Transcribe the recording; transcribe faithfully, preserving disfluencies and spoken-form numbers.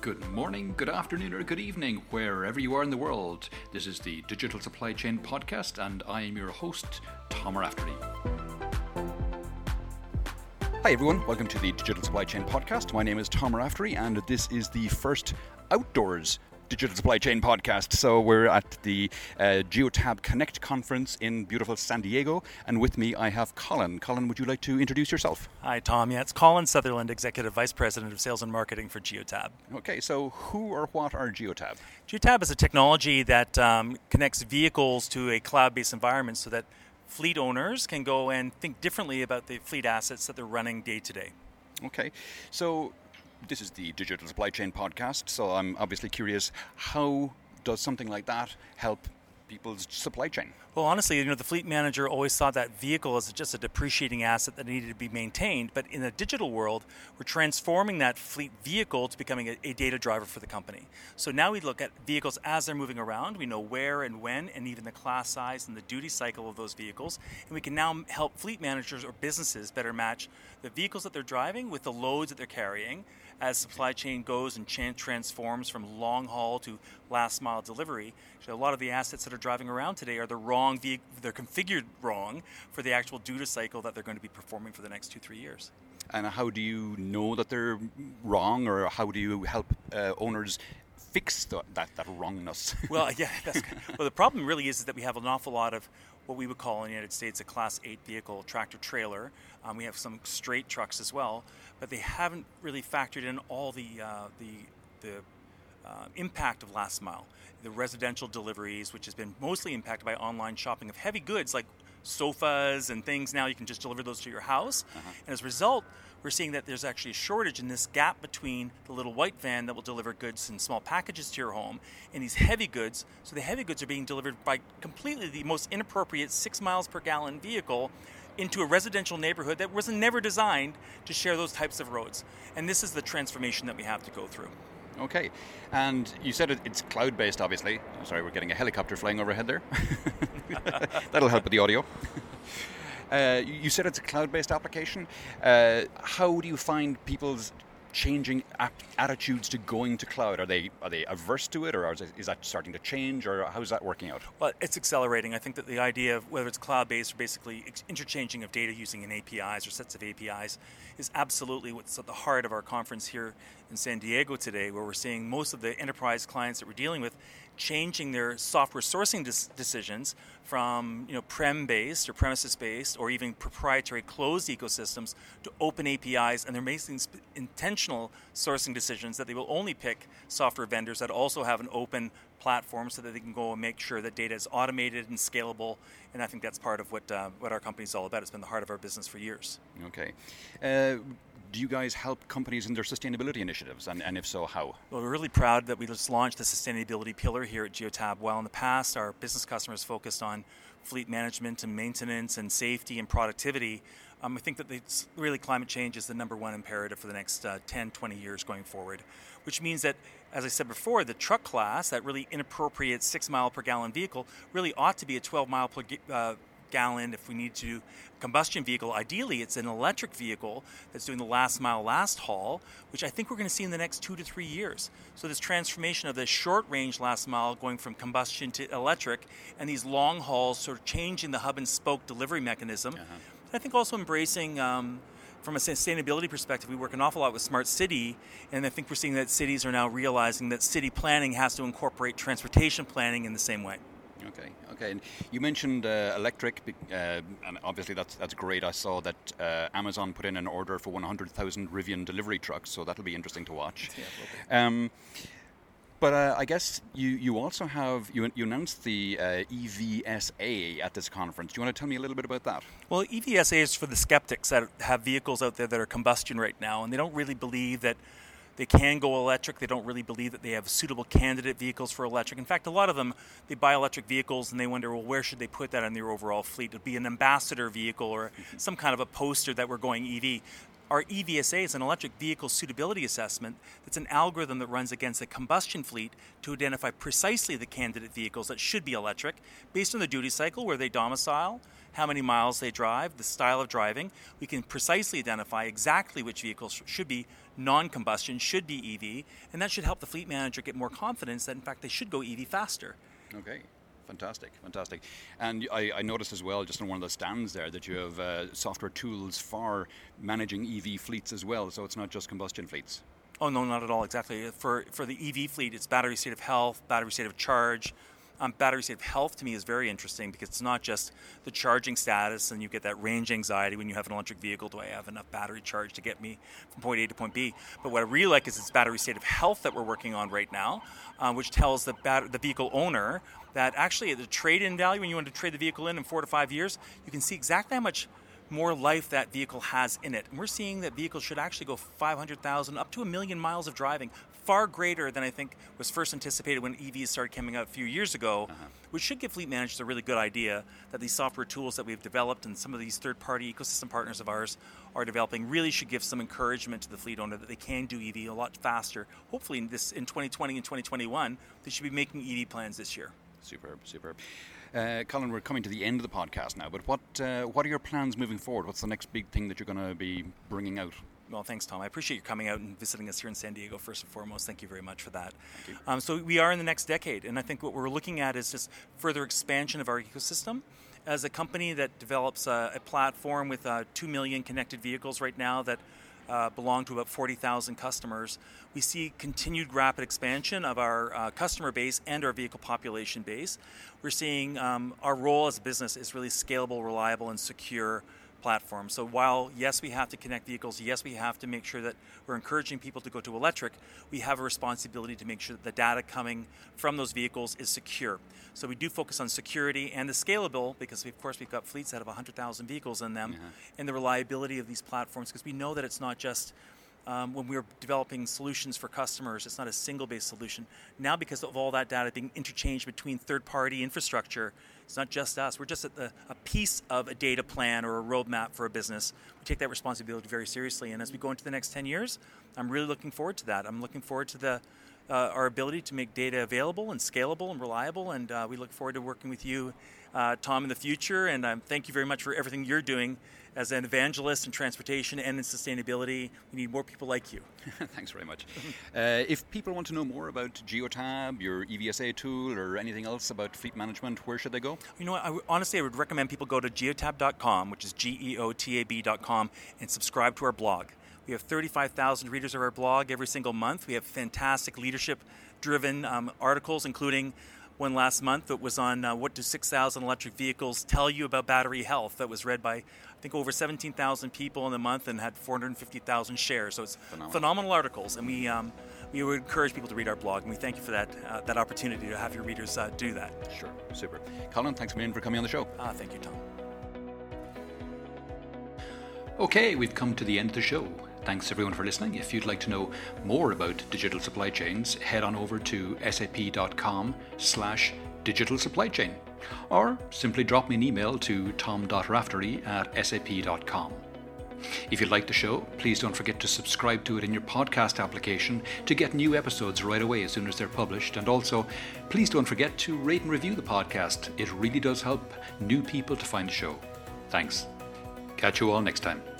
Good morning, good afternoon, or good evening, wherever you are in the world. This is the Digital Supply Chain Podcast, and I am your host, Tom Raftery. Hi everyone, welcome to the Digital Supply Chain Podcast. My name is Tom Raftery, and this is the first outdoors Digital Supply Chain Podcast. So we're at the uh, Geotab Connect conference in beautiful San Diego, and with me I have Colin. Colin, would you like to introduce yourself? Hi Tom, yeah, it's Colin Sutherland, Executive Vice President of Sales and Marketing for Geotab. Okay, so who or what are Geotab? Geotab is a technology that um, connects vehicles to a cloud-based environment so that fleet owners can go and think differently about the fleet assets that they're running day to day. Okay, so this is the Digital Supply Chain Podcast, so I'm obviously curious, how does something like that help people's supply chain? Well, honestly, you know, the fleet manager always thought that vehicle as just a depreciating asset that needed to be maintained, but in the digital world, we're transforming that fleet vehicle to becoming a, a data driver for the company. So now we look at vehicles as they're moving around, we know where and when, and even the class size and the duty cycle of those vehicles, and we can now help fleet managers or businesses better match the vehicles that they're driving with the loads that they're carrying as supply chain goes and transforms from long haul to last mile delivery. So a lot of the assets that are driving around today are the wrong vehicle, they're configured wrong for the actual duty cycle that they're going to be performing for the next two, three years. And how do you know that they're wrong, or how do you help uh, owners fix the, that, that wrongness? Well, yeah, that's good. Well, the problem really is, is that we have an awful lot of what we would call in the United States a Class eight vehicle, tractor trailer. Um, we have some straight trucks as well, but they haven't really factored in all the uh, the, the uh, impact of last mile. The residential deliveries, which has been mostly impacted by online shopping of heavy goods like sofas and things. Now you can just deliver those to your house. Uh-huh. And as a result, we're seeing that there's actually a shortage in this gap between the little white van that will deliver goods in small packages to your home and these heavy goods. So the heavy goods are being delivered by completely the most inappropriate six miles per gallon vehicle into a residential neighborhood that was never designed to share those types of roads. And this is the transformation that we have to go through. Okay, and you said it, it's cloud-based, obviously. Oh, sorry, we're getting a helicopter flying overhead there. That'll help with the audio. Uh, you said it's a cloud-based application. Uh, how do you find people's changing ap- attitudes to going to cloud? Are they are they averse to it, or is, it, is that starting to change, or how's that working out? Well, it's accelerating. I think that the idea of whether it's cloud-based or basically interchanging of data using an A P Is or sets of A P Is is absolutely what's at the heart of our conference here in San Diego today, where we're seeing most of the enterprise clients that we're dealing with changing their software sourcing dis- decisions from, you know, prem-based or premises-based or even proprietary closed ecosystems to open A P Is, and they're making sp- intentional sourcing decisions that they will only pick software vendors that also have an open platform so that they can go and make sure that data is automated and scalable. And I think that's part of what uh, what our company is all about. It's been the heart of our business for years. Okay. Uh, Do you guys help companies in their sustainability initiatives, and, and if so, how? Well, we're really proud that we just launched the sustainability pillar here at Geotab. While in the past our business customers focused on fleet management and maintenance and safety and productivity, um, I think that it's really climate change is the number one imperative for the next uh, ten, twenty years going forward, which means that, as I said before, the truck class, that really inappropriate six mile per gallon vehicle, really ought to be a twelve mile per uh, gallon if we need to combustion vehicle. Ideally, it's an electric vehicle that's doing the last mile, last haul, which I think we're going to see in the next two to three years. So this transformation of the short range last mile going from combustion to electric, and these long hauls sort of changing the hub and spoke delivery mechanism. Uh-huh. I think also embracing, um, from a sustainability perspective, we work an awful lot with Smart City, and I think we're seeing that cities are now realizing that city planning has to incorporate transportation planning in the same way. Okay, okay. And you mentioned uh, electric, uh, and obviously that's that's great. I saw that uh, Amazon put in an order for one hundred thousand Rivian delivery trucks, so that'll be interesting to watch. Yeah, um, but uh, I guess you, you also have, you, you announced the uh, E V S A at this conference. Do you want to tell me a little bit about that? Well, E V S A is for the skeptics that have vehicles out there that are combustion right now, and they don't really believe that they can go electric. They don't really believe that they have suitable candidate vehicles for electric. In fact, a lot of them, they buy electric vehicles and they wonder, well, where should they put that in their overall fleet? It would be an ambassador vehicle or some kind of a poster that we're going E V. Our E V S A is an electric vehicle suitability assessment that's an algorithm that runs against a combustion fleet to identify precisely the candidate vehicles that should be electric based on the duty cycle, where they domicile, how many miles they drive, the style of driving. We can precisely identify exactly which vehicles should be non-combustion, should be E V, and that should help the fleet manager get more confidence that in fact they should go E V faster. Okay. Fantastic, fantastic. And I, I noticed as well, just on one of the stands there, that you have uh, software tools for managing E V fleets as well, so it's not just combustion fleets. Oh, no, not at all, exactly. For for the E V fleet, it's battery state of health, battery state of charge. Um, battery state of health to me is very interesting because it's not just the charging status and you get that range anxiety when you have an electric vehicle. Do I have enough battery charge to get me from point A to point B? But what I really like is its battery state of health that we're working on right now, uh, which tells the, bat- the vehicle owner that actually at the trade-in value, when you want to trade the vehicle in in four to five years, you can see exactly how much more life that vehicle has in it. And we're seeing that vehicles should actually go five hundred thousand, up to a million miles of driving, far greater than I think was first anticipated when E Vs started coming out a few years ago, uh-huh. which should give fleet managers a really good idea that these software tools that we've developed and some of these third-party ecosystem partners of ours are developing really should give some encouragement to the fleet owner that they can do E V a lot faster. Hopefully in, this, in twenty twenty and twenty twenty-one, they should be making E V plans this year. Superb, superb. Uh, Colin, we're coming to the end of the podcast now, but what uh, what are your plans moving forward? What's the next big thing that you're going to be bringing out? Well, thanks, Tom. I appreciate you coming out and visiting us here in San Diego, first and foremost. Thank you very much for that. Um, so we are in the next decade, and I think what we're looking at is just further expansion of our ecosystem. As a company that develops a, a platform with uh, two million connected vehicles right now that Uh, belong to about forty thousand customers, we see continued rapid expansion of our uh, customer base and our vehicle population base. We're seeing um, our role as a business is really scalable, reliable, and secure platform. So while, yes, we have to connect vehicles, yes, we have to make sure that we're encouraging people to go to electric, we have a responsibility to make sure that the data coming from those vehicles is secure. So we do focus on security and the scalable, because we, of course we've got fleets that have one hundred thousand vehicles in them, yeah. and the reliability of these platforms, because we know that it's not just Um, when we're developing solutions for customers, it's not a single-based solution. Now, because of all that data being interchanged between third-party infrastructure, it's not just us. We're just at the, a piece of a data plan or a roadmap for a business. We take that responsibility very seriously. And as we go into the next ten years, I'm really looking forward to that. I'm looking forward to the uh, our ability to make data available and scalable and reliable. And uh, we look forward to working with you, uh, Tom, in the future. And um, thank you very much for everything you're doing as an evangelist in transportation and in sustainability. We need more people like you. Thanks very much. Uh, if people want to know more about Geotab, your E V S A tool, or anything else about fleet management, where should they go? You know what, I w- honestly, I would recommend people go to geotab dot com, which is G E O T A B dot com, and subscribe to our blog. We have thirty-five thousand readers of our blog every single month. We have fantastic leadership-driven um, articles, including one last month that was on uh, what do six thousand electric vehicles tell you about battery health, that was read by, I think, over seventeen thousand people in the month and had four hundred fifty thousand shares. So it's phenomenal, phenomenal articles, and we um, we would encourage people to read our blog, and we thank you for that uh, that opportunity to have your readers uh, do that. Sure, super. Colin, thanks a million for coming on the show. Uh, thank you, Tom. Okay, we've come to the end of the show. Thanks everyone for listening. If you'd like to know more about digital supply chains, head on over to sap.com slash digital supply chain, or simply drop me an email to tom.raftery at sap.com. If you like the show, please don't forget to subscribe to it in your podcast application to get new episodes right away as soon as they're published. And also, please don't forget to rate and review the podcast. It really does help new people to find the show. Thanks. Catch you all next time.